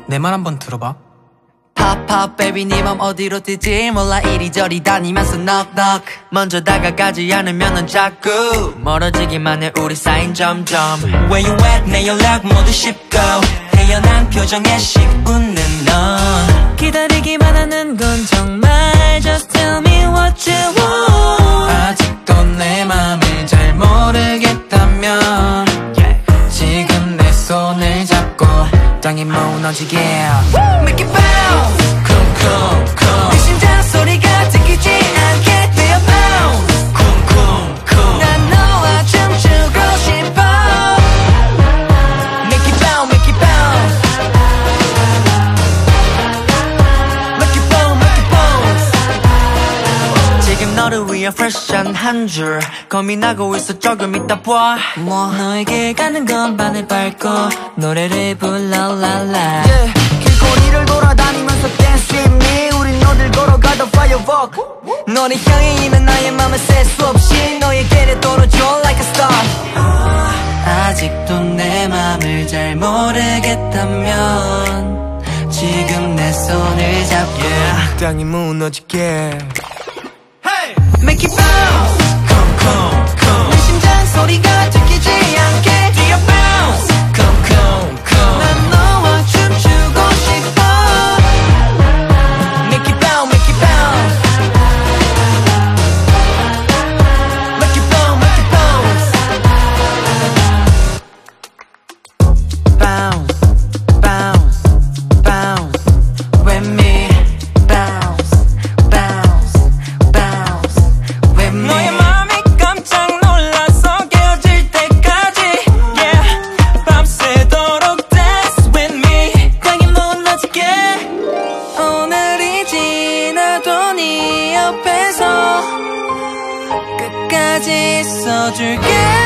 내 말 한번 들어봐. Pop pop baby 네 맘 어디로 뛸지 몰라 이리저리 다니면서 knock knock 먼저 다가가지 않으면은 자꾸 멀어지기만 해 우리 사인 점점 Where you at 내 연락 모두 씹고 태연한 표정에 씩 웃는 넌 기다리기만 하는 건 정말 Just tell me what you want 아직도 내 맘을 잘 모르겠다면 지금 내 손을 잡고 땅이 무너지게 Make it bounce 쿵쿵쿵 네 심장 소리가 들키지 않게 되어 bounce 쿵쿵쿵 난 너와 춤추고 싶어 Make it bounce make it bounce Make it bounce make it bounce 지금 너를 위한 프레시한 한 줄 고민하고 있어 조금 이따 봐 너에게 가는 건 반을 밟고 노래를 불러 랄라 길거리를 돌아다니면서 dance with me 우린 어딜 걸어가도 firework 너를 향해 있는 나의 맘을 셀 수 없이 너에게를 떨어져 like a star 아직도 내 맘을 잘 모르겠다면 지금 내 손을 잡고 땅이 무너지게 Make it bounce 쿵쿵쿵 내 심장 소리가 들키지 않게 뛰어 bounce 쿵쿵쿵 난 너와 춤추고 싶어 Make it bounce make it bounce Make it bounce make it bounce Bounce bounce bounce with me bounce bounce bounce with me 너의 맘이 깜짝 놀라서 깨어질 때까지 yeah 밤새도록 dance with me 땅이 무너지게 오늘이 지나도 네 옆에서 끝까지 있어줄게